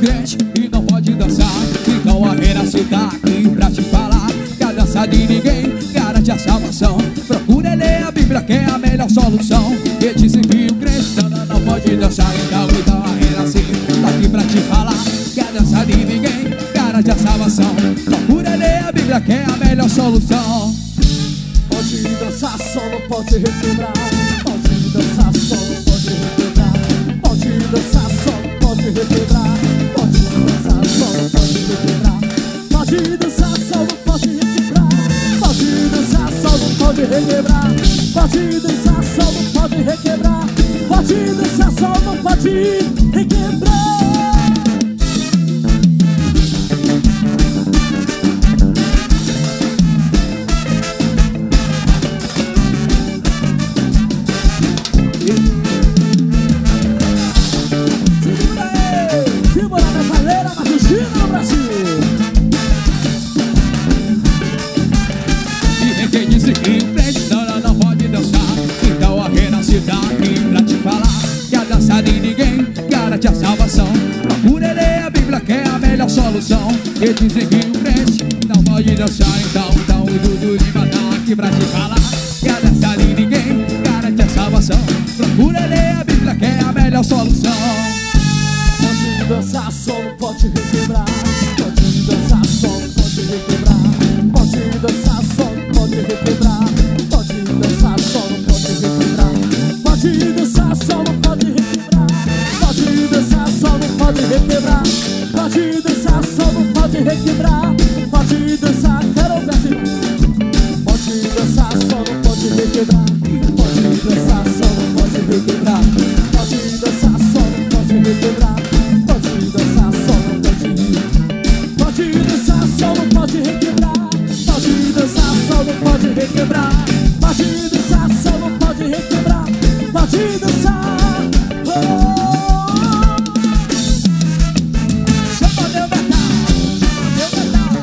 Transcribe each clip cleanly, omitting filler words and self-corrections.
crente e não pode dançar. Então a Renascer tá aqui pra te falar que a dança de ninguém garante a salvação. Procura ler a Bíblia que é a melhor solução. E dizem que o crente não pode dançar. Então a Renascer tá aqui pra te falar que a dança de ninguém garante a salvação. Procura ler a Bíblia que é a melhor solução. Pode dançar, só não pode requebrar. Pode dançar, só não pode requebrar. Pode dançar, só não pode requebrar. Pode dançar, só não pode requebrar. Pode dançar, só não pode requebrar. Pode dançar, só não pode requebrar. Pode dançar, só não pode requebrar. Pode dançar, só não pode requebrar. Não pode dançar. Então a Renascer tá aqui pra te falar que a dança de ninguém garante a salvação. Procura ler a Bíblia que é a melhor solução. E dizem que o crente não pode dançar. Então o Dudu Lima tá aqui pra te falar que a dança de ninguém garante a salvação. Procura ler a Bíblia que é a melhor solução. Pode dançar, só não pode requebrar. Pode dançar, só não pode requebrar. Pode dançar, só não pode requebrar. Pode dançar, só não pode requebrar. Pode dançar, só não pode requebrar. Pode dançar, só não pode requebrar. Pode dançar, só não pode requebrar. Pode dançar, quero ver assim. Pode dançar, só não pode requebrar. Pode dançar, só não pode requebrar. Pode dançar, só não pode requebrar. Pode dançar, só não pode. Pode dançar, só não pode requebrar. Pode dançar, só não pode requebrar. Pode dançar, só não pode requebrar. Pode dançar. Chama meu metal, chama meu metal.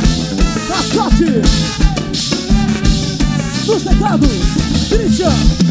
Mascote dos teclados, Christian.